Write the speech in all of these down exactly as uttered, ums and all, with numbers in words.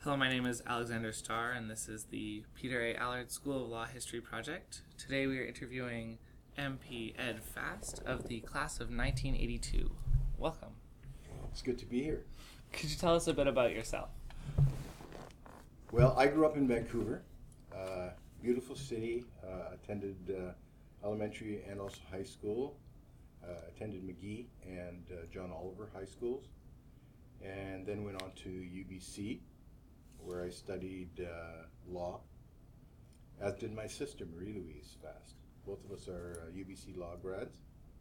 Hello, my name is Alexander Starr, and this is the Peter A. Allard School of Law History Project. Today we are interviewing M P Ed Fast of the class of nineteen eighty-two. Welcome. It's good to be here. Could you tell us a bit about yourself? Well, I grew up in Vancouver, uh, beautiful city, uh, attended uh, elementary and also high school, uh, attended McGee and uh, John Oliver high schools, and then went on to U B C, where I studied uh, law, as did my sister, Marie-Louise Fast. Both of us are uh, U B C law grads.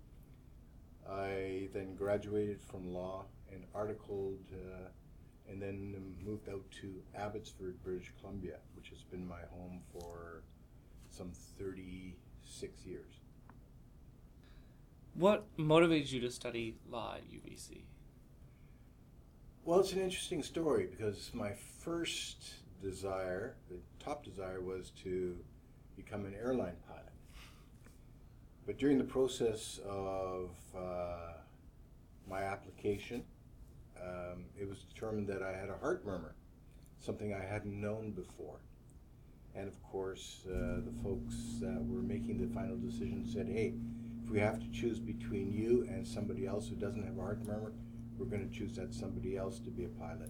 I then graduated from law and articled uh, and then moved out to Abbotsford, British Columbia, which has been my home for some thirty-six years. What motivated you to study law at U B C? Well, it's an interesting story because my first desire, the top desire, was to become an airline pilot. But during the process of uh, my application, um, it was determined that I had a heart murmur, something I hadn't known before. And of course, uh, the folks that were making the final decision said, hey, if we have to choose between you and somebody else who doesn't have a heart murmur, we're going to choose that somebody else to be a pilot.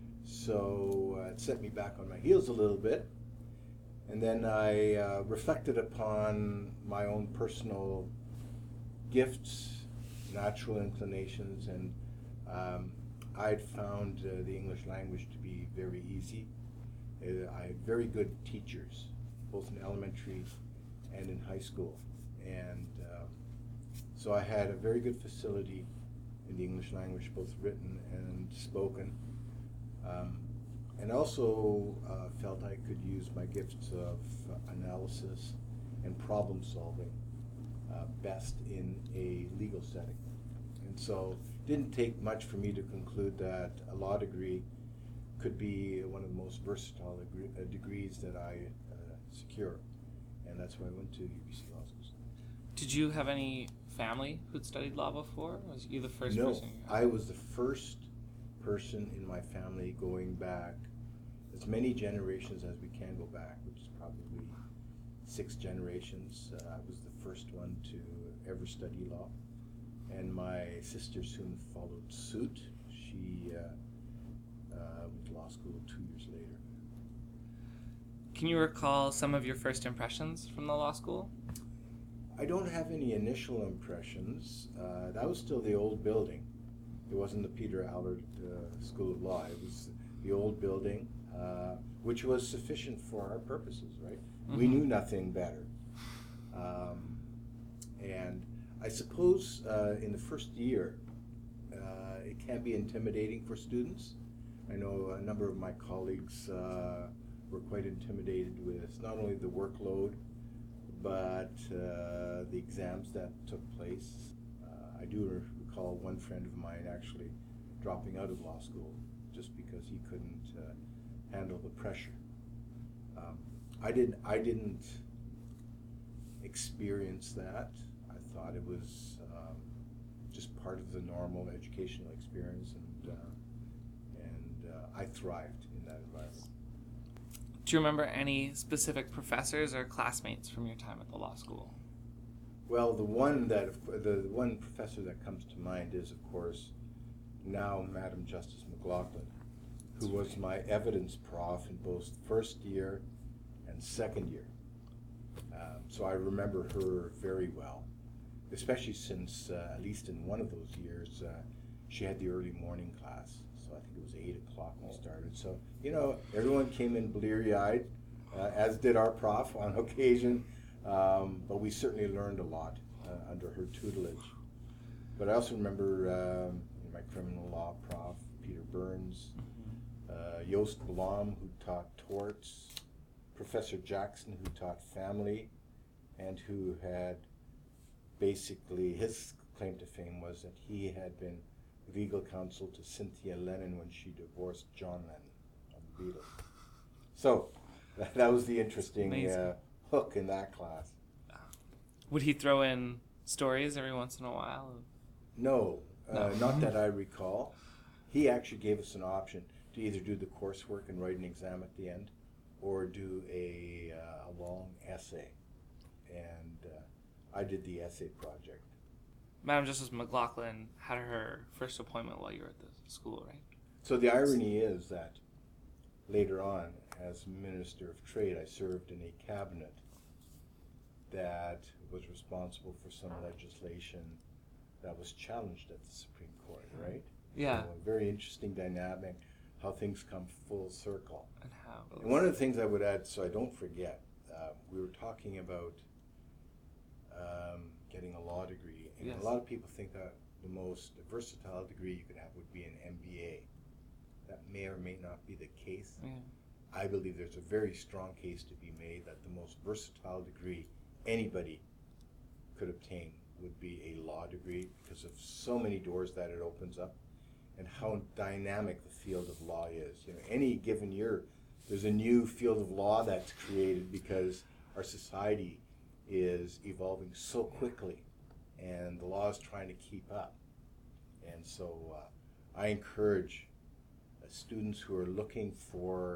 So uh, it set me back on my heels a little bit. And then I uh, reflected upon my own personal gifts, natural inclinations, and um, I'd found uh, the English language to be very easy. Uh, I had very good teachers, both in elementary and in high school. And um, so I had a very good facility in the English language, both written and spoken. Um, and also uh, felt I could use my gifts of uh, analysis and problem solving uh, best in a legal setting. And so it didn't take much for me to conclude that a law degree could be one of the most versatile degree, uh, degrees that I uh, secure. And that's why I went to U B C Law School. Did you have any family who'd studied law before? Or was you the first no, person? No, I was the first person in my family going back as many generations as we can go back, which is probably six generations. Uh, I was the first one to ever study law, and my sister soon followed suit. She uh, uh, went to law school two years later. Can you recall some of your first impressions from the law school? I don't have any initial impressions. Uh, that was still the old building. It wasn't the Peter Allard uh, School of Law. It was the old building, uh, which was sufficient for our purposes, right? Mm-hmm. We knew nothing better. Um, and I suppose uh, in the first year, uh, it can be intimidating for students. I know a number of my colleagues uh, were quite intimidated with not only the workload, but uh, the exams that took place. Uh, I do recall one friend of mine actually dropping out of law school just because he couldn't uh, handle the pressure. Um, I didn't. I didn't experience that. I thought it was um, just part of the normal educational experience, and uh, and uh, I thrived in that environment. Do you remember any specific professors or classmates from your time at the law school? Well, the one that the one professor that comes to mind is, of course, now Madam Justice McLaughlin, who was my evidence prof in both first year and second year. Um, so I remember her very well, especially since uh, at least in one of those years uh, she had the early morning class. I think it was eight o'clock when we started. So, you know, everyone came in bleary-eyed, uh, as did our prof on occasion, um, but we certainly learned a lot uh, under her tutelage. But I also remember um, my criminal law prof, Peter Burns, uh, Joost Blom, who taught torts, Professor Jackson, who taught family, and who had basically, his claim to fame was that he had been legal counsel to Cynthia Lennon when she divorced John Lennon of the Beatles. So that, that was the interesting uh, hook in that class. Would he throw in stories every once in a while? No, uh, no. not that I recall. He actually gave us an option. to either do the coursework and write an exam at the end, or do a, uh, a long essay. And uh, I did the essay project. Madam Justice McLaughlin had her first appointment while you were at the school, right? So the irony is that later on, as Minister of Trade, I served in a cabinet that was responsible for some legislation that was challenged at the Supreme Court, right? Yeah. So a very interesting dynamic, how things come full circle. And how? And one of the things I would add, so I don't forget, uh, we were talking about um, getting a law degree, and Yes. a lot of people think that the most versatile degree you could have would be an M B A. That may or may not be the case. Yeah. I believe there's a very strong case to be made that the most versatile degree anybody could obtain would be a law degree, because of so many doors that it opens up and how dynamic the field of law is. You know, any given year, there's a new field of law that's created because our society is evolving so quickly and the law is trying to keep up. And so uh, I encourage uh, students who are looking for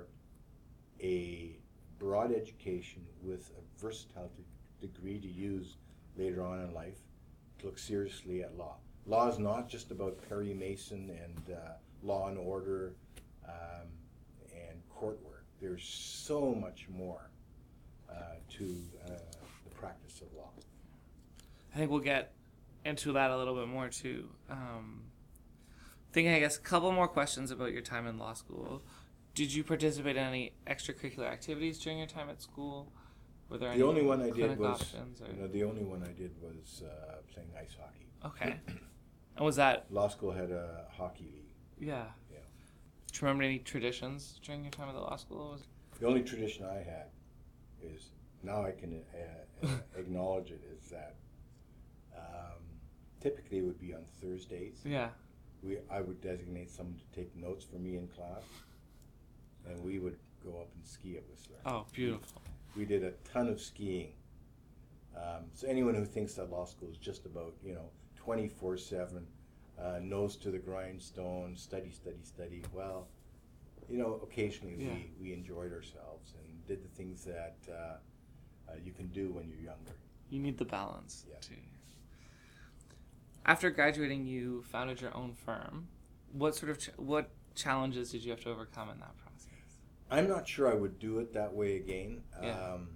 a broad education with a versatile de- degree to use later on in life to look seriously at law. Law is not just about Perry Mason and uh, law and order um, and court work. There's so much more uh, to uh, the practice of law. I think we'll get into that a little bit more too. Um, thinking, I guess, a couple more questions about your time in law school. Did you participate in any extracurricular activities during your time at school? Were there The any only one I did clinic was, options, or? you know, the only one I did was uh, playing ice hockey. Okay. And was that? Law school had a hockey league. Yeah. Yeah. Do you remember any traditions during your time at the law school? Was The only tradition I had is, now I can uh, uh, acknowledge it, is that um, typically it would be on Thursdays. yeah. We, I would designate someone to take notes for me in class, and we would go up and ski at Whistler. Oh, beautiful. We did a ton of skiing. Um, so anyone who thinks that law school is just about, you know, twenty-four seven, uh, nose to the grindstone, study, study, study, well, you know, occasionally Yeah. we, we enjoyed ourselves and did the things that uh, uh, you can do when you're younger. You need the balance Yeah. too. After graduating, you founded your own firm. What sort of ch- what challenges did you have to overcome in that process? I'm not sure I would do it that way again. Yeah. Um,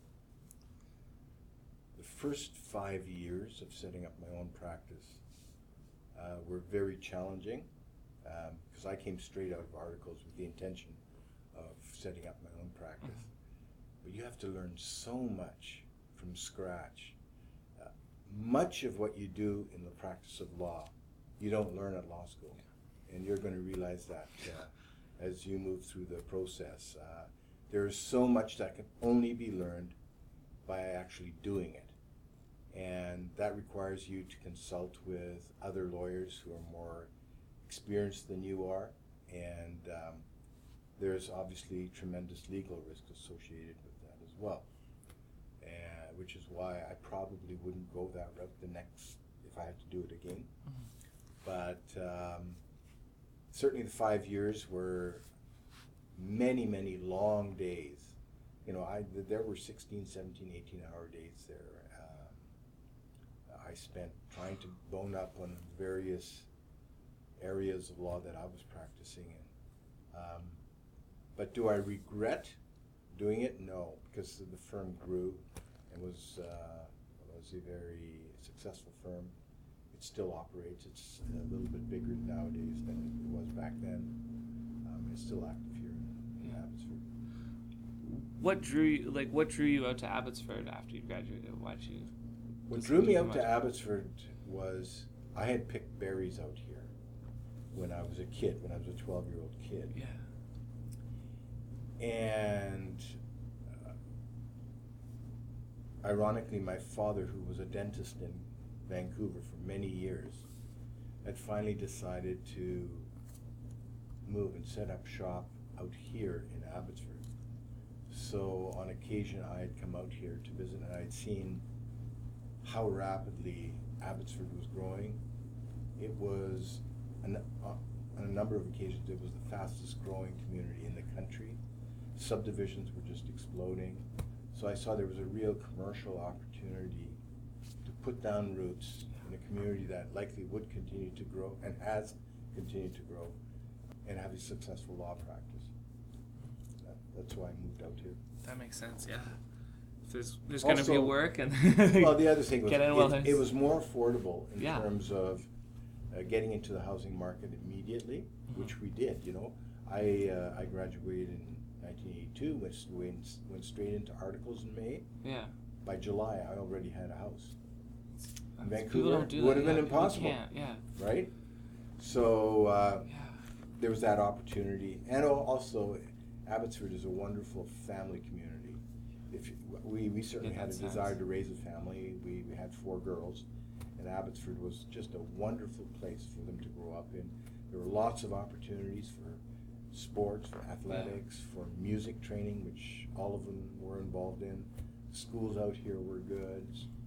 the first five years of setting up my own practice uh, were very challenging because um, I came straight out of articles with the intention of setting up my own practice. Mm-hmm. But you have to learn so much from scratch. Uh, much of what you do in the practice of law, you don't learn at law school. Yeah. And you're going to realize that uh, as you move through the process. Uh, there is so much that can only be learned by actually doing it. And that requires you to consult with other lawyers who are more experienced than you are. And um, there's obviously tremendous legal risk associated with that as well. And, which is why I probably wouldn't go that route the next, if I had to do it again. Mm-hmm. But um, certainly the five years were many, many long days. You know, I, there were sixteen, seventeen, eighteen hour days there. Um, I spent trying to bone up on various areas of law that I was practicing in. Um, but do I regret doing it? No, because the firm grew and was, uh, was a very successful firm. It still operates. It's a little bit bigger nowadays than it was back then. Um, it's still active here in, in Abbotsford. What drew you, like, what drew you out to Abbotsford after you graduated? Why'd you? What drew me out to Abbotsford was I had picked berries out here when I was a kid, when I was a twelve-year-old kid. Yeah. And uh, ironically, my father, who was a dentist in Vancouver for many years, had finally decided to move and set up shop out here in Abbotsford. So on occasion I had come out here to visit, and I'd seen how rapidly Abbotsford was growing. It was an, uh, on a number of occasions, it was the fastest growing community in the country. Subdivisions were just exploding. So I saw there was a real commercial opportunity to put down roots in a community that likely would continue to grow and has continued to grow and have a successful law practice. That, that's why I moved out here. That makes sense, yeah. If there's there's going to be Also- work and Well, the other thing was get in while it, there's- it was more affordable in Yeah. terms of uh, getting into the housing market immediately, Mhm. which we did. You know, I uh, I graduated in nineteen eighty-two, went, s- went s- went straight into articles in May. yeah. By July, I already had a house. That's- Vancouver people don't do would that, have been yeah, people impossible. can't, yeah. Right? So uh, Yeah. there was that opportunity, and al- also Abbotsford is a wonderful family community. If you, we we certainly Yeah, had a that desire sounds- to raise a family. We, we had four girls, and Abbotsford was just a wonderful place for them to grow up in. There were lots of opportunities for sports, for athletics, for music training, which all of them were involved in. Schools out here were good.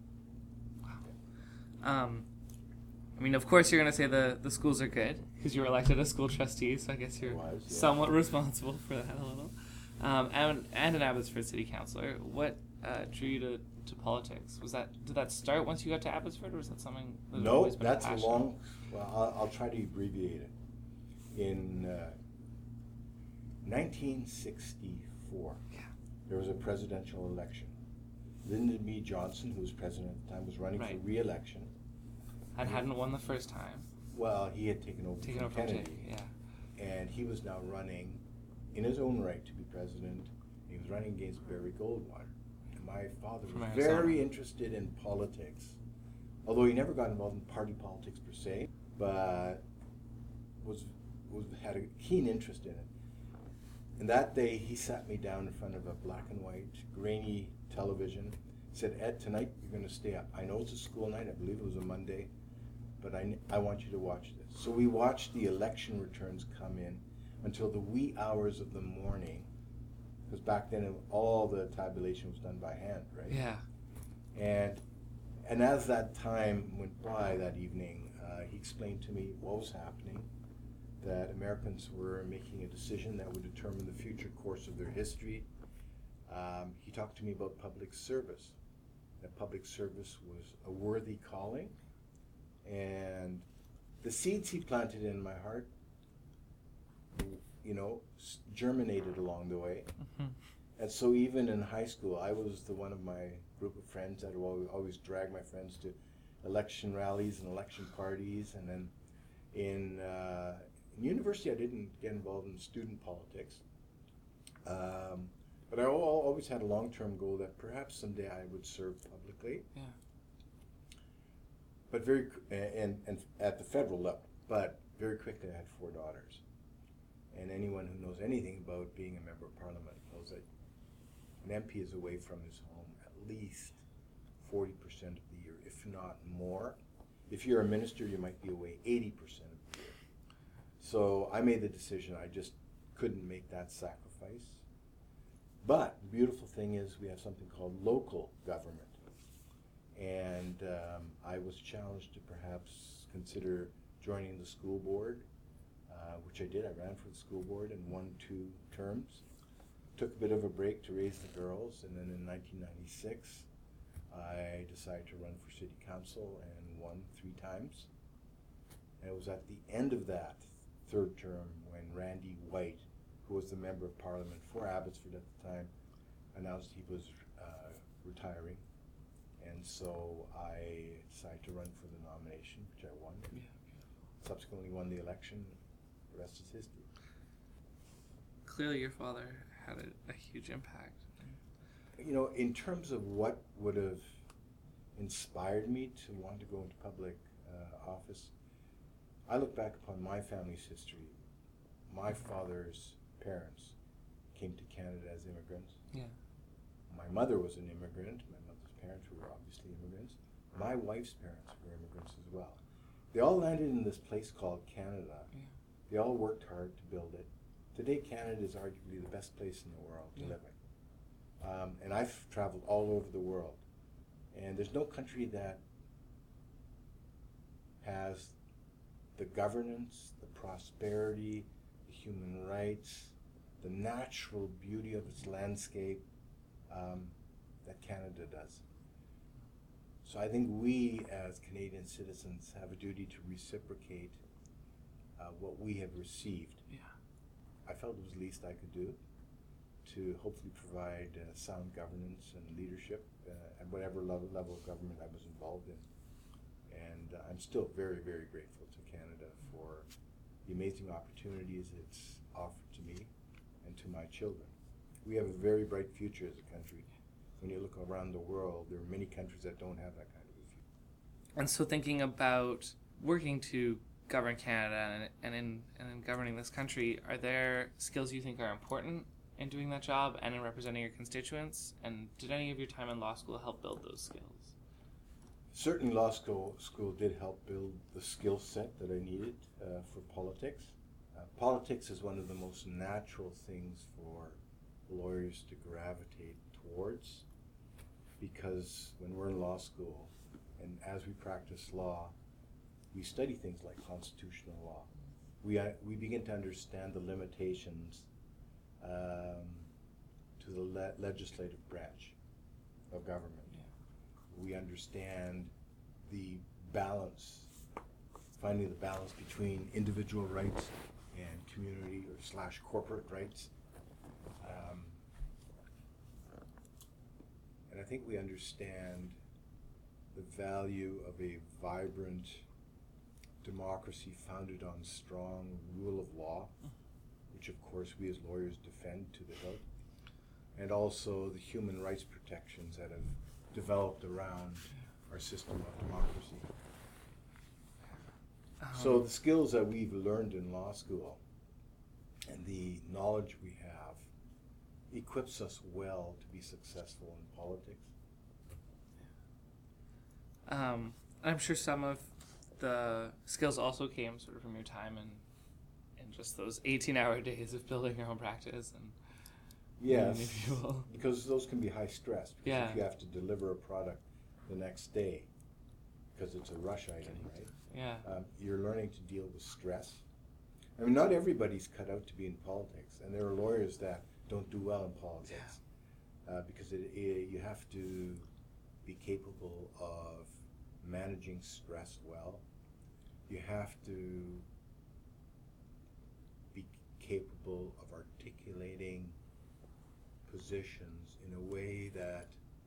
Um, I mean, of course, you're going to say the, the schools are good because you were elected a school trustee, so I guess you're I was, yeah. somewhat responsible for that a little. Um, and, and an Abbotsford city councillor. What uh, drew you to, to politics? Was that did that start once you got to Abbotsford, or was that something that had No, always been that's a passion? long. Well, I'll, I'll try to abbreviate it. In uh, nineteen sixty-four, Yeah. there was a presidential election. Lyndon B. Johnson, who was president at the time, was running Right. for re-election. And hadn't won the first time. Well, he had taken over Taken from over from Kennedy, Kennedy, yeah. and he was now running in his own right to be president. He was running against Barry Goldwater. And my father From was Arizona. very interested in politics, although he never got involved in party politics per se, but was, was had a keen interest in it. And that day, he sat me down in front of a black and white, grainy television. He said, "Ed, tonight you're going to stay up. I know it's a school night. I believe it was a Monday, but I, I want you to watch this." So we watched the election returns come in until the wee hours of the morning, because back then it- all the tabulation was done by hand, right? Yeah. And and as that time went by that evening, uh, he explained to me what was happening, that Americans were making a decision that would determine the future course of their history. Um, he talked to me about public service, that public service was a worthy calling, and the seeds he planted in my heart, you know, s- germinated along the way. Mhm. And so even in high school, I was the one of my group of friends that would always, always drag my friends to election rallies and election parties. And then in, uh, in university, I didn't get involved in student politics. Um, but I al- always had a long-term goal that perhaps someday I would serve publicly. Yeah. But very, qu- and, and at the federal level. But very quickly, I had four daughters. And anyone who knows anything about being a member of parliament knows that an M P is away from his home at least forty percent of the year, if not more. If you're a minister, you might be away eighty percent of the year. So I made the decision, I just couldn't make that sacrifice. But the beautiful thing is we have something called local government. And um, I was challenged to perhaps consider joining the school board, uh, which I did. I ran for the school board and won two terms. Took a bit of a break to raise the girls, and then in nineteen ninety-six, I decided to run for city council and won three times. And it was at the end of that third term when Randy White, who was the member of parliament for Abbotsford at the time, announced he was uh, retiring. And so I decided to run for the nomination, which I won. Yeah. Subsequently won the election. The rest is history. Clearly, your father had a, a huge impact. You know, in terms of what would have inspired me to want to go into public uh, office, I look back upon my family's history. My father's parents came to Canada as immigrants. Yeah. My mother was an immigrant. My mother's parents were obviously immigrants. My wife's parents were immigrants as well. They all landed in this place called Canada. Yeah. They all worked hard to build it. Today, Canada is arguably the best place in the world to Yeah. live in. Um, and I've traveled all over the world. And there's no country that has the governance, the prosperity, the human rights, the natural beauty of its landscape um, that Canada does. So I think we as Canadian citizens have a duty to reciprocate uh, what we have received. Yeah. I felt it was the least I could do to hopefully provide uh, sound governance and leadership uh, at whatever level, level of government I was involved in. And uh, I'm still very, very grateful to Canada for the amazing opportunities it's offered to me and to my children. We have a very bright future as a country. When you look around the world, there are many countries that don't have that kind of a future. And so thinking about working to govern Canada and, and, in, and in governing this country, are there skills you think are important in doing that job and in representing your constituents? And did any of your time in law school help build those skills? Certainly law school, school did help build the skill set that I needed uh, for politics. Uh, politics is one of the most natural things for lawyers to gravitate towards, because when we're in law school and as we practice law, we study things like constitutional law. We, uh, we begin to understand the limitations um, to the le- legislative branch of government. We understand the balance, finding the balance between individual rights and community or slash corporate rights. Um, and I think we understand the value of a vibrant democracy founded on strong rule of law, which of course we as lawyers defend to the hilt, and also the human rights protections that have developed around our system of democracy. Um, so the skills that we've learned in law school and the knowledge we have equips us well to be successful in politics. Um, I'm sure some of the skills also came sort of from your time in, in just those eighteen-hour days of building your own practice and yes, because those can be high stress. Because yeah. if you have to deliver a product the next day, because it's a rush item, right? Yeah. Um, you're learning to deal with stress. I mean, not everybody's cut out to be in politics, and there are lawyers that don't do well in politics yeah. uh, because it, it, you have to be capable of managing stress well. You have to be capable of articulating positions in a way that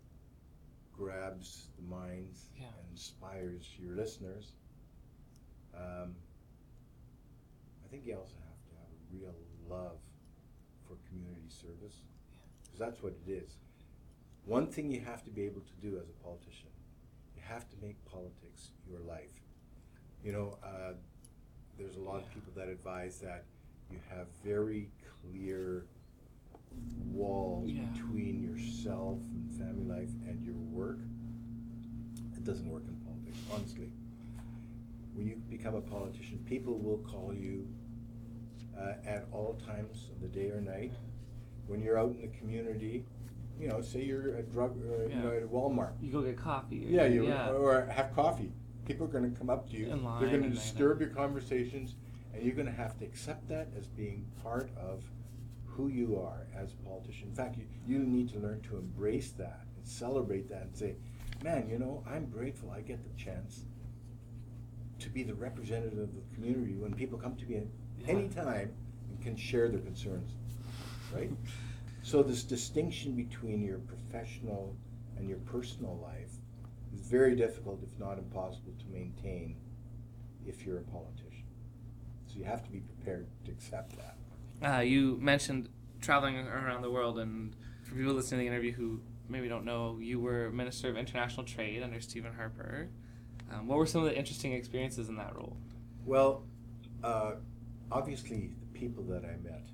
grabs the minds yeah. and inspires your listeners. Um, I think you also have to have a real love for community service, because that's what it is. One thing you have to be able to do as a politician, you have to make politics your life. You know, uh, there's a lot yeah. of people that advise that you have very clear walls yeah. between yourself and family life and your work. It doesn't work in politics, honestly. When you become a politician, people will call you uh, at all times of the day or night. When you're out in the community, you know, say you're at drug, uh, yeah. you know, at Walmart. You go get coffee. Or yeah, you yeah. or have coffee. People are going to come up to you. In line They're going to and disturb your conversations, and you're going to have to accept that as being part of who you are as a politician. In fact, you, you need to learn to embrace that and celebrate that and say, man, you know, I'm grateful I get the chance to be the representative of the community when people come to me at yeah. any time and can share their concerns, right? So this distinction between your professional and your personal life is very difficult, if not impossible, to maintain if you're a politician. So you have to be prepared to accept that. Uh, you mentioned traveling around the world, and for people listening to the interview who maybe don't know, you were Minister of International Trade under Stephen Harper. Um, what were some of the interesting experiences in that role? Well, uh, obviously the people that I met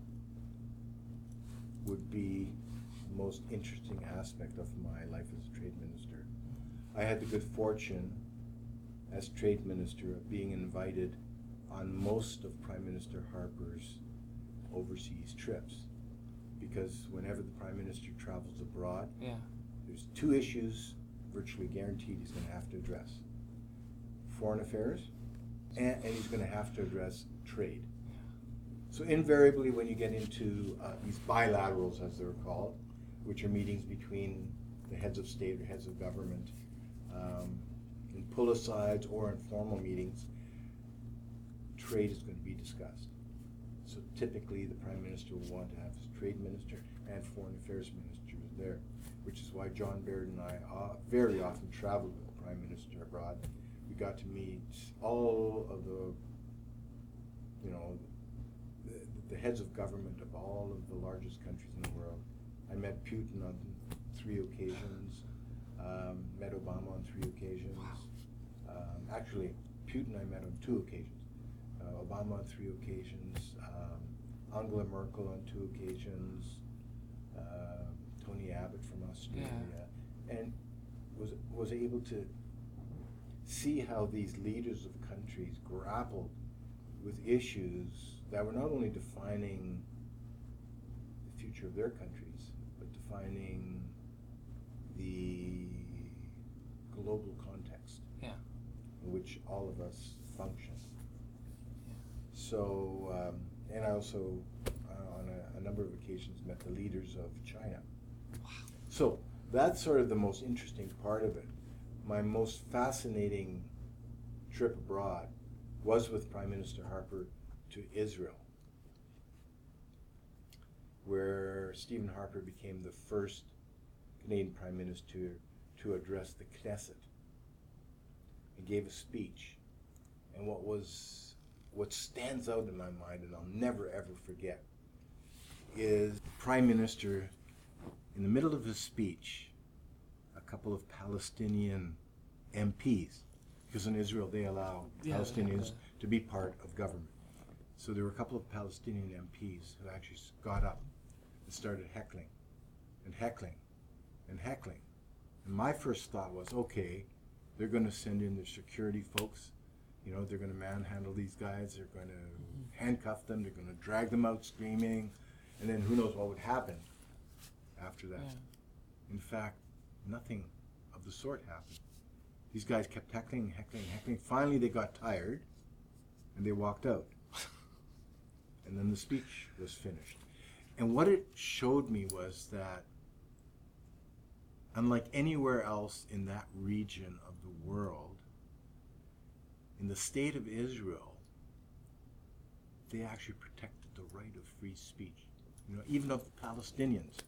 would be the most interesting aspect of my life as a trade minister. I had the good fortune as trade minister of being invited on most of Prime Minister Harper's overseas trips, because whenever the Prime Minister travels abroad, yeah. there's two issues virtually guaranteed he's going to have to address: foreign affairs and, and he's going to have to address trade. So invariably, when you get into uh, these bilaterals, as they're called, which are meetings between the heads of state or heads of government, um, in pull-asides or informal meetings, trade is going to be discussed. So typically, the Prime Minister will want to have his Trade Minister and Foreign Affairs Minister there, which is why John Baird and I uh, very often traveled with the Prime Minister abroad. We got to meet all of the, you know, the, the heads of government of all of the largest countries in the world. I met Putin on three occasions, um, met Obama on three occasions. Um, actually, Putin I met on two occasions. Uh, Obama on three occasions, um, Angela Merkel on two occasions, uh, Tony Abbott from Australia, yeah. and was was able to see how these leaders of countries grappled with issues that were not only defining the future of their countries, but defining the global context yeah. in which all of us function. So, um, and I also, uh, on a, a number of occasions, met the leaders of China. Wow. So, that's sort of the most interesting part of it. My most fascinating trip abroad was with Prime Minister Harper to Israel, where Stephen Harper became the first Canadian Prime Minister to address the Knesset and gave a speech. And what was What stands out in my mind, and I'll never ever forget, is the Prime Minister, in the middle of his speech, a couple of Palestinian M Ps, because in Israel they allow Yeah, Palestinians yeah. to be part of government. So there were a couple of Palestinian M Ps who actually got up and started heckling, and heckling, and heckling. And my first thought was, okay, they're going to send in their security folks. You know, they're going to manhandle these guys, they're going to mm-hmm. handcuff them, they're going to drag them out screaming, and then who knows what would happen after that. Yeah. In fact, nothing of the sort happened. These guys kept heckling, heckling, heckling. Finally, they got tired, and they walked out. And then the speech was finished. And what it showed me was that, unlike anywhere else in that region of the world, in the state of Israel, they actually protected the right of free speech, you know, even of the Palestinians,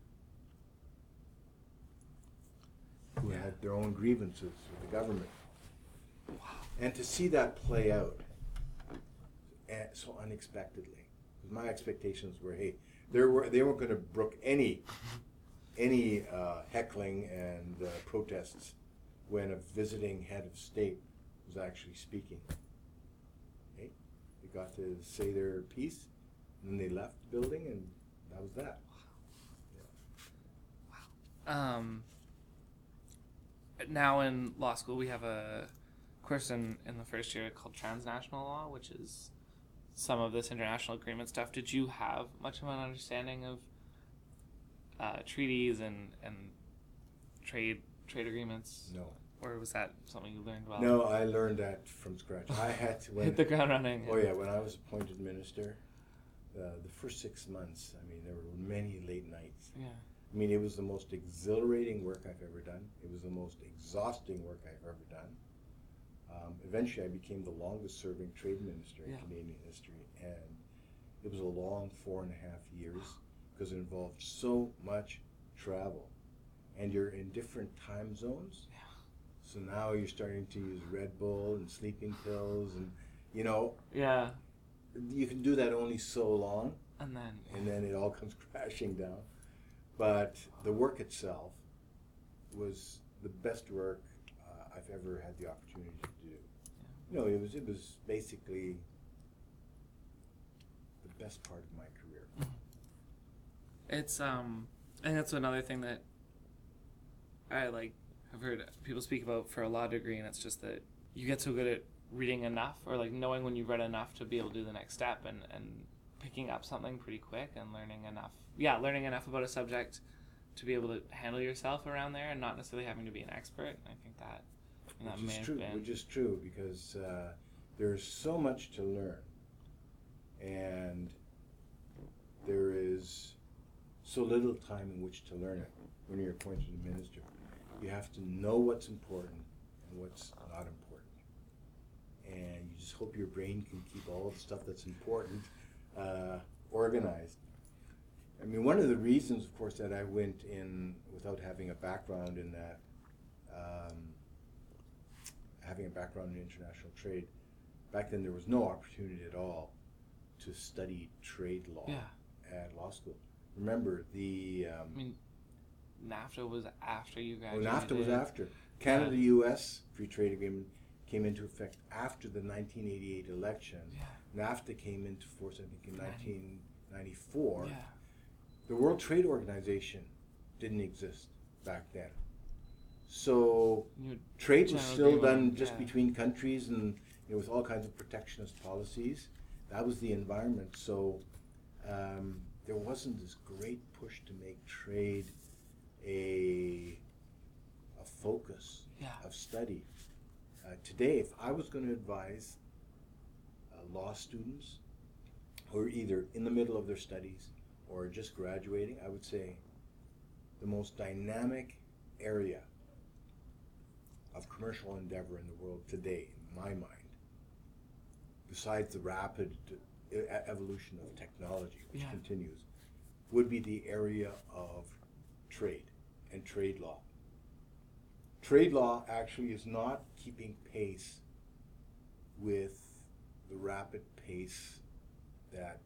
who Yeah. had their own grievances with the government. Wow. And to see that play out uh, so unexpectedly, because my expectations were, hey, they were they weren't going to brook any any uh, heckling and uh, protests when a visiting head of state was actually speaking. Okay? They got to say their piece, and then they left the building, and that was that. Wow. Wow. Um, now in law school, we have a course in, in the first year called transnational law, which is some of this international agreement stuff. Did you have much of an understanding of uh, treaties and, and trade trade agreements? No. Or was that something you learned while? No, I learned that from scratch. I had to when, hit the ground running. Oh yeah, when I was appointed minister, uh, the first six months, I mean, there were many late nights. Yeah. I mean, it was the most exhilarating work I've ever done. It was the most exhausting work I've ever done. Um, eventually, I became the longest-serving trade minister in Yeah. Canadian history, and it was a long four and a half years because it involved so much travel, and you're in different time zones. Yeah. So now you're starting to use Red Bull and sleeping pills, and you know, Yeah. you can do that only so long, And then. and then it all comes crashing down. But the work itself was the best work uh, I've ever had the opportunity to do. Yeah. You know, it was it was basically the best part of my career. It's um, I think that's another thing that I like. I've heard people speak about for a law degree, and it's just that you get so good at reading enough, or like knowing when you've read enough to be able to do the next step, and, and picking up something pretty quick, and learning enough. Yeah, learning enough about a subject to be able to handle yourself around there, and not necessarily having to be an expert. I think that, and that Which may is have true. been. Which is true because uh, there's so much to learn, and there is so little time in which to learn it when you're appointed a minister. You have to know what's important and what's not important. And you just hope your brain can keep all the stuff that's important uh, organized. I mean, one of the reasons, of course, that I went in without having a background in that, um, having a background in international trade, back then there was no opportunity at all to study trade law Yeah. at law school. Remember, the... Um, I mean, NAFTA was after you well, graduated. NAFTA was after. Canada-U S Free Trade Agreement came into effect after the nineteen eighty-eight election. Yeah. NAFTA came into force, I think, in nineteen ninety-four. Yeah. The World Trade Organization didn't exist back then. So You trade was general still agreement, done just yeah. between countries, and you know, with all kinds of protectionist policies. That was the environment. So um, there wasn't this great push to make trade a, a focus Yeah. of study. Uh, today, if I was going to advise uh, law students who are either in the middle of their studies or just graduating, I would say the most dynamic area of commercial endeavor in the world today, in my mind, besides the rapid e- evolution of technology, which Yeah. continues, would be the area of trade and trade law. Trade law actually is not keeping pace with the rapid pace that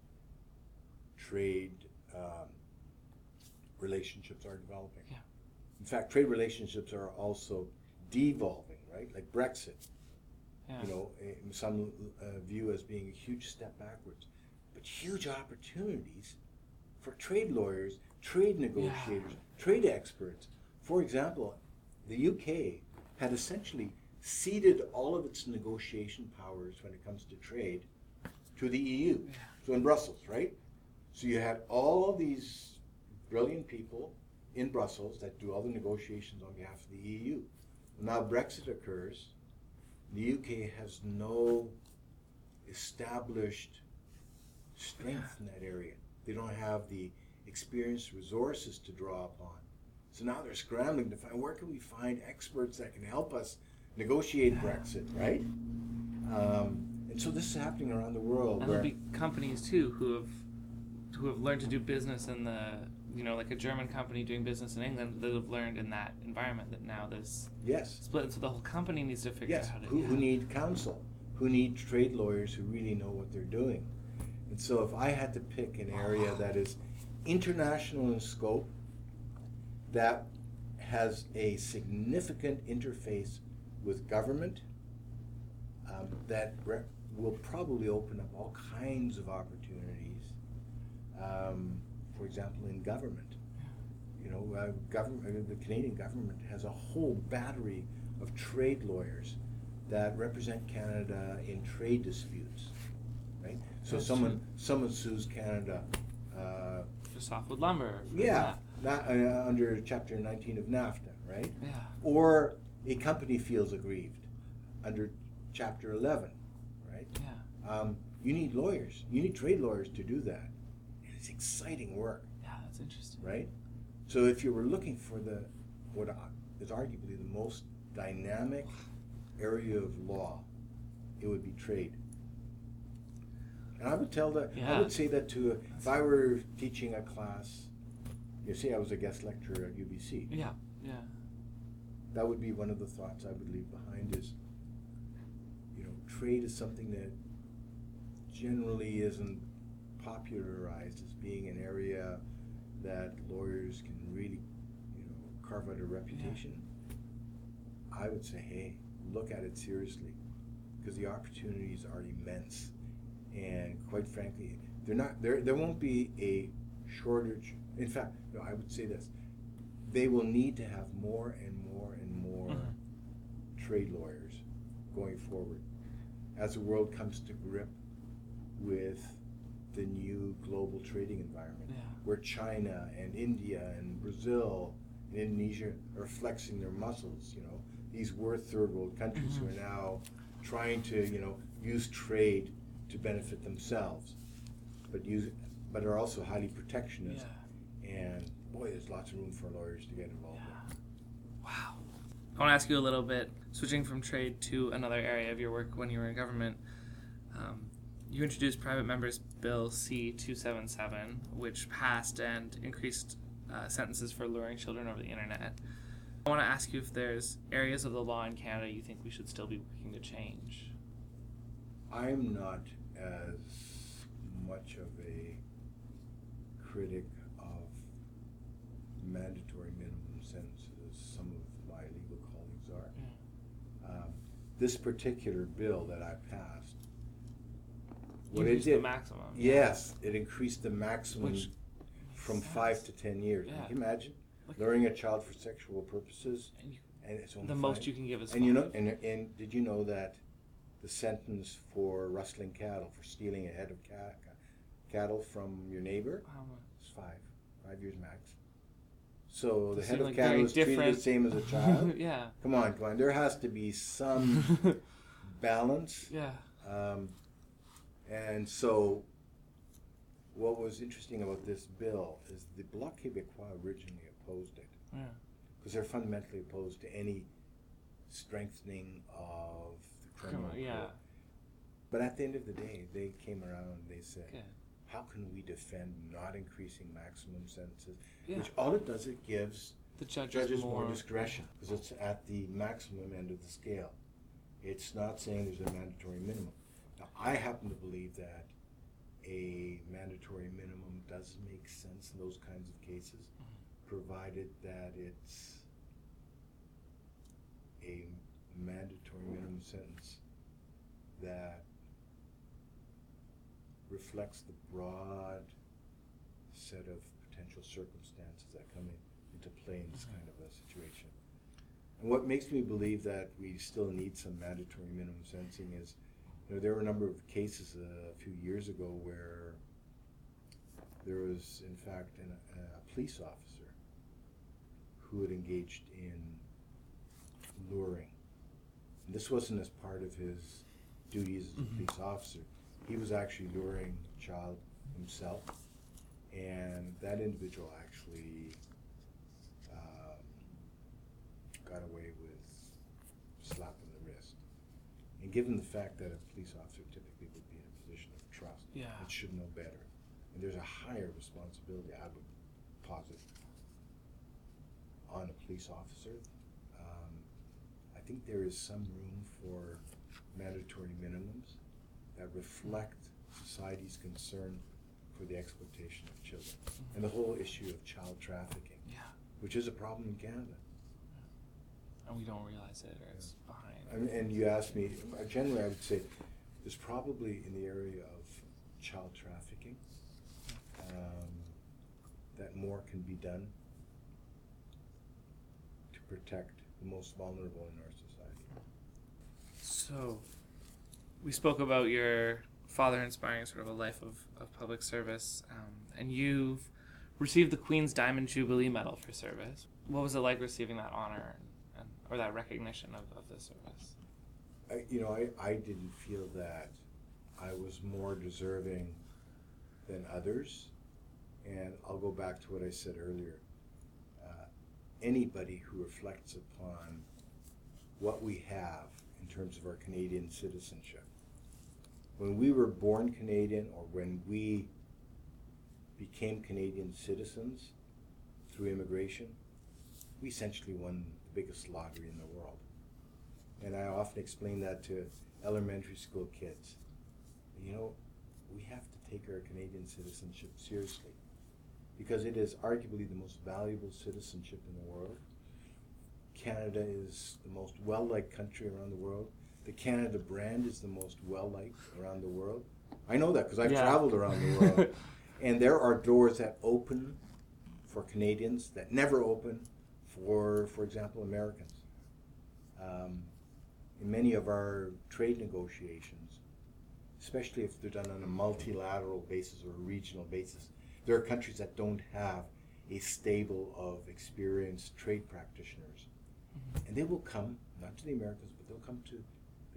trade um, relationships are developing. Yeah. In fact, trade relationships are also devolving, right? Like Brexit, Yeah. you know, in some uh, view as being a huge step backwards, but huge opportunities for trade lawyers, trade negotiators, trade experts. For example, the U K had essentially ceded all of its negotiation powers when it comes to trade to the E U. Yeah. So in Brussels, right? So you had all these brilliant people in Brussels that do all the negotiations on behalf of the E U. Now Brexit occurs, the U K has no established strength in that area. They don't have the experienced resources to draw upon. So now they're scrambling to find, where can we find experts that can help us negotiate Brexit, right? Um, and so this is happening around the world. And where, there'll be companies too who have who have learned to do business in the, you know, like a German company doing business in England that have learned in that environment that now there's yes, split. So the whole company needs to figure yes, out how to. who, yeah. who need counsel, who need trade lawyers who really know what they're doing. And so if I had to pick an area that is international in scope, that has a significant interface with government, um, that re- will probably open up all kinds of opportunities. Um, for example, in government, you know, uh, government, uh, the Canadian government has a whole battery of trade lawyers that represent Canada in trade disputes, right? So That's someone true. someone sues Canada. Uh, For softwood lumber. for yeah, that. not, uh, under Chapter nineteen of NAFTA, right? Yeah. Or a company feels aggrieved under Chapter eleven, right? Yeah. Um, you need lawyers. You need trade lawyers to do that. And it's exciting work, Yeah, that's interesting. right? So if you were looking for the what is arguably the most dynamic area of law, it would be trade. And I would tell that I Yeah. would say that to if I were teaching a class, you see, I was a guest lecturer at U B C. Yeah. Yeah. That would be one of the thoughts I would leave behind is, you know, trade is something that generally isn't popularized as being an area that lawyers can really, you know, carve out a reputation. I would say, hey, look at it seriously, because the opportunities are immense, and quite frankly, they're not. There, there won't be a shortage. In fact, no, I would say this: they will need to have more and more and more Mhm. trade lawyers going forward as the world comes to grip with the new global trading environment, Yeah. where China and India and Brazil and Indonesia are flexing their muscles. You know, these were third world countries Mhm. who are now trying to, you know, use trade to benefit themselves, but use but are also highly protectionist. Yeah. And boy, there's lots of room for lawyers to get involved Yeah. in. Wow. I want to ask you a little bit, switching from trade to another area of your work when you were in government. Um, you introduced Private Members Bill C two seventy-seven, which passed and increased uh, sentences for luring children over the internet. I want to ask you if there's areas of the law in Canada you think we should still be working to change. I'm not as much of a critic of mandatory minimum sentences as some of my legal colleagues are. Yeah. Um, this particular bill that I passed, what it Increased did, the maximum. yes, it increased the maximum Which from makes five sense. to ten years. Yeah. Can you imagine Like- luring a child for sexual purposes, And you, and it's only the five? most you can give is And you know, five. and, and did you know that the sentence for rustling cattle, for stealing a head of ca- cattle from your neighbor, How much? is five, five years max. So the Those head seem of like cattle very is treated different- the same as a child. Yeah. Come on, come on. There has to be some balance. Yeah. Um, and so, what was interesting about this bill is the Bloc Québécois originally opposed it Yeah. because they're fundamentally opposed to any strengthening of the criminal Criminal, yeah. code. But at the end of the day, they came around and they said, Good. how can we defend not increasing maximum sentences? Yeah. Which all it does, it gives The judges, judges more, more discretion because it's at the maximum end of the scale. It's not saying there's a mandatory minimum. Now, I happen to believe that a mandatory minimum does make sense in those kinds of cases, provided that it's a mandatory minimum sentence that reflects the broad set of potential circumstances that come in, into play in this Mhm. kind of a situation. And what makes me believe that we still need some mandatory minimum sentencing is, you know, there were a number of cases uh, a few years ago where there was, in fact, an, a police officer who had engaged in luring. And this wasn't as part of his duties as a Mhm. police officer. He was actually luring a child himself, and that individual actually um, got away with slapping the wrist. And given the fact that a police officer typically would be in a position of trust, Yeah. and should know better, and there's a higher responsibility, I would posit, on a police officer. Um, I think there is some room for mandatory minimums that reflect society's concern for the exploitation of children and the whole issue of child trafficking, Yeah. which is a problem in Canada. And we don't realize it, or it's behind. And, and you asked me, uh, generally I would say there's probably in the area of child trafficking um, that more can be done to protect the most vulnerable in our society. So, we spoke about your father inspiring sort of a life of, of public service, um, and you've received the Queen's Diamond Jubilee Medal for service. What was it like receiving that honor and, and or that recognition of, of the service? I, you know, I, I didn't feel that I was more deserving than others, and I'll go back to what I said earlier. Uh, anybody who reflects upon what we have in terms of our Canadian citizenship, when we were born Canadian or when we became Canadian citizens through immigration, we essentially won the biggest lottery in the world. And I often explain that to elementary school kids. You know, we have to take our Canadian citizenship seriously because it is arguably the most valuable citizenship in the world. Canada is the most well-liked country around the world. The Canada brand is the most well-liked around the world. I know that because I've Yeah. traveled around the world. And there are doors that open for Canadians that never open for, for example, Americans. Um, in many of our trade negotiations, especially if they're done on a multilateral basis or a regional basis, there are countries that don't have a stable of experienced trade practitioners. Mm-hmm. And they will come, not to the Americans, but they'll come to the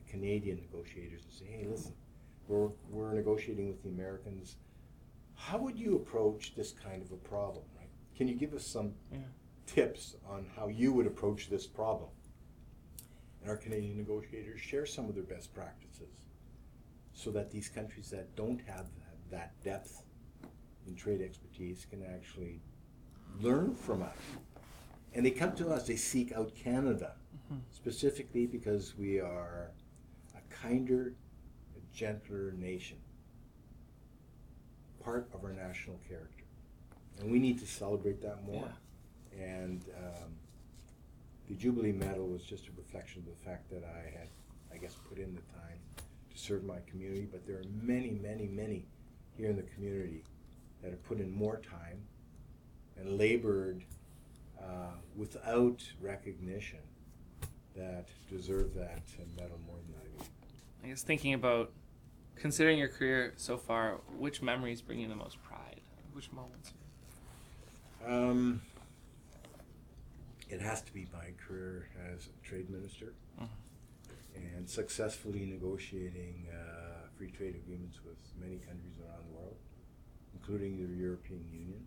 Canadian negotiators and say, hey, listen, we're, we're negotiating with the Americans. How would you approach this kind of a problem, right? Can you give us some yeah. tips on how you would approach this problem? And our Canadian negotiators share some of their best practices so that these countries that don't have that, that depth in trade expertise can actually learn from us. And they come to us, they seek out Canada, mm-hmm. specifically because we are a kinder, a gentler nation, part of our national character. And we need to celebrate that more. Yeah. And um, the Jubilee Medal was just a reflection of the fact that I had, I guess, put in the time to serve my community, but there are many, many, many here in the community that have put in more time and labored uh, without recognition that deserve that medal more than I do. I guess thinking about, considering your career so far, which memories bring you the most pride? Which moments? Um, it has to be my career as a trade minister, mm-hmm. and successfully negotiating uh, free trade agreements with many countries around the world, including the European Union.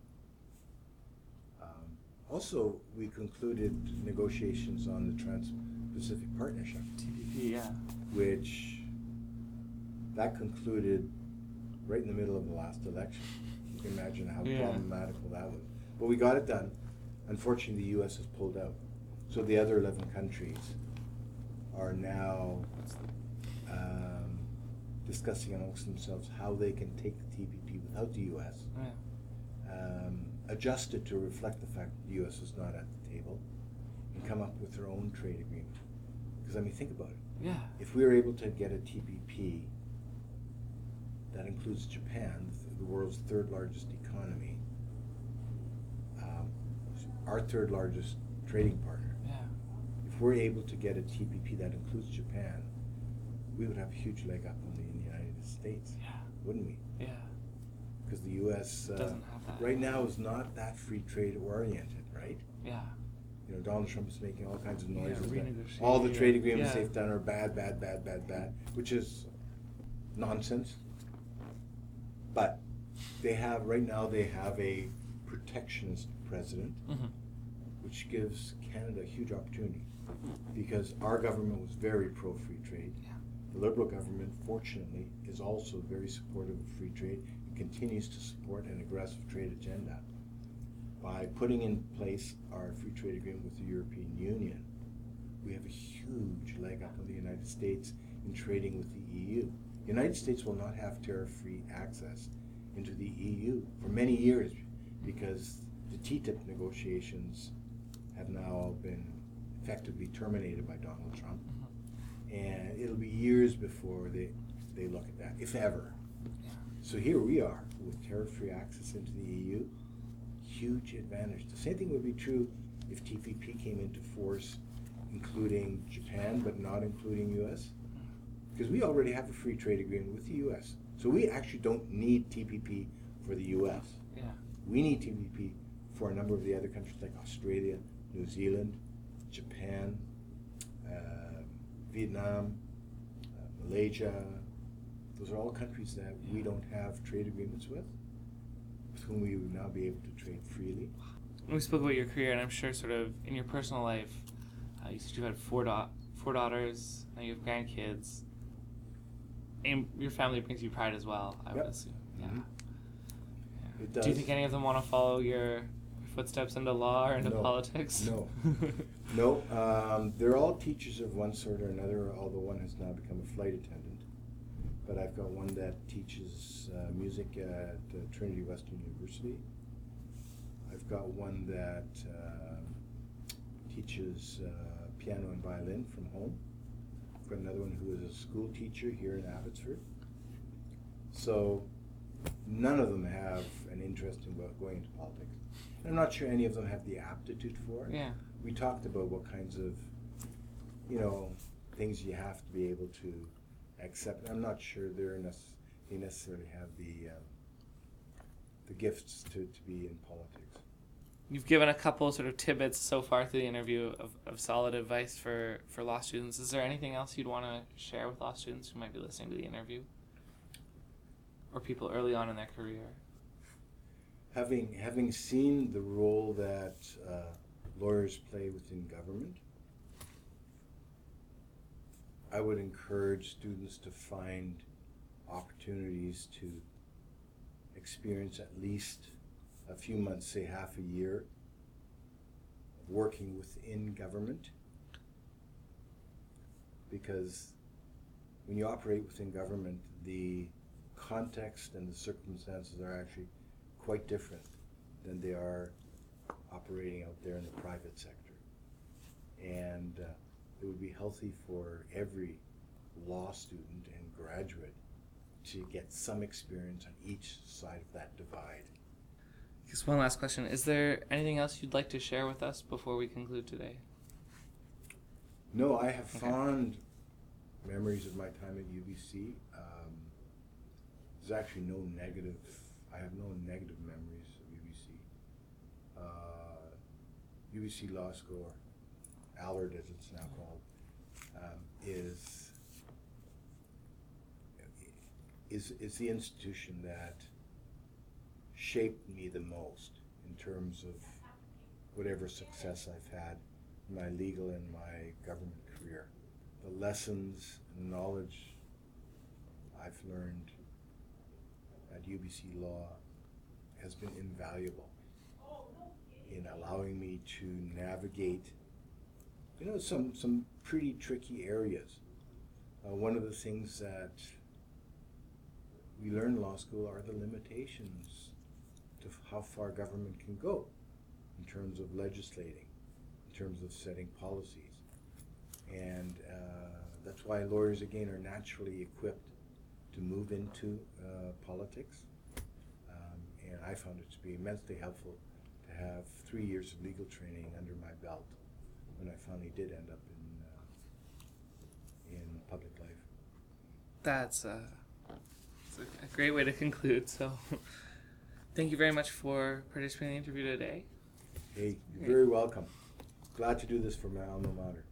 Um, also, we concluded negotiations on the Trans-Pacific Partnership, T P P, yeah, which that concluded right in the middle of the last election. You can imagine how yeah. problematical that was. But we got it done. Unfortunately, the U S has pulled out. So the other eleven countries are now um, discussing amongst themselves how they can take the T P P without the U S, yeah. um, adjust it to reflect the fact that the U S is not at the table, and come up with their own trade agreement. Because, I mean, think about it. Yeah. If we were able to get a T P P that includes Japan, the world's third largest economy, um, our third largest trading partner. Yeah. If we're able to get a T P P that includes Japan, we would have a huge leg up on the United States, yeah. wouldn't we? Yeah. Because the U S uh, doesn't have that. Right now is not that free trade oriented, right? Yeah. You know, Donald Trump is making all kinds of noises. Yeah, that all the trade agreements yeah. they've done are bad, bad, bad, bad, bad, which is nonsense. But they have, right now, they have a protectionist president, mm-hmm. which gives Canada a huge opportunity because our government was very pro-free trade. Yeah. The Liberal government, fortunately, is also very supportive of free trade and continues to support an aggressive trade agenda. By putting in place our free trade agreement with the European Union, we have a huge leg up on the United States in trading with the E U. The United States will not have tariff-free access into the E U for many years because the T T I P negotiations have now been effectively terminated by Donald Trump. Mm-hmm. And it'll be years before they, they look at that, if ever. Yeah. So here we are with tariff-free access into the E U. Huge advantage. The same thing would be true if T P P came into force, including Japan, but not including U S. Because we already have a free trade agreement with the U S. So we actually don't need T P P for the U S. Yeah. We need T P P for a number of the other countries like Australia, New Zealand, Japan, uh, Vietnam, uh, Malaysia. Those are all countries that yeah. we don't have trade agreements with, with whom we would now be able to trade freely. We spoke about your career, and I'm sure sort of in your personal life, uh, you said you had four, da- four daughters, now you have grandkids. And your family brings you pride as well, I yep. would assume. Yeah. Mm-hmm. yeah. It does. Do you think any of them want to follow your footsteps into law or into no. politics? No. no. Um, they're all teachers of one sort or another, although one has now become a flight attendant. But I've got one that teaches uh, music at uh, Trinity Western University. I've got one that uh, teaches uh, piano and violin from home. Got another one who is a school teacher here in Abbotsford. So none of them have an interest in going into politics. And I'm not sure any of them have the aptitude for it. Yeah. We talked about what kinds of, you know, things you have to be able to accept. I'm not sure they're nec- they necessarily have the um, the gifts to, to be in politics. you've given a couple sort of tidbits so far through the interview of, of solid advice for, for law students. Is there anything else you'd want to share with law students who might be listening to the interview? Or people early on in their career? Having, having seen the role that uh, lawyers play within government, I would encourage students to find opportunities to experience at least a few months, say half a year, of working within government. Because when you operate within government, the context and the circumstances are actually quite different than they are operating out there in the private sector. And uh, it would be healthy for every law student and graduate to get some experience on each side of that divide. Just one last question. Is there anything else you'd like to share with us before we conclude today? No, I have Okay. fond memories of my time at U B C. Um, there's actually no negative, I have no negative memories of U B C. Uh, U B C Law School, or Allard as it's now called, um, is, is, is the institution that shaped me the most in terms of whatever success I've had in my legal and my government career. The lessons and knowledge I've learned at U B C Law has been invaluable in allowing me to navigate, you know, some, some pretty tricky areas. Uh, one of the things that we learn in law school are the limitations to how far government can go in terms of legislating, in terms of setting policies. And uh, that's why lawyers, again, are naturally equipped to move into uh, politics. Um, and I found it to be immensely helpful to have three years of legal training under my belt when I finally did end up in, uh, in public life. That's, uh, that's a, a great way to conclude. So thank you very much for participating in the interview today. Hey, you're very welcome. Glad to do this for my alma mater.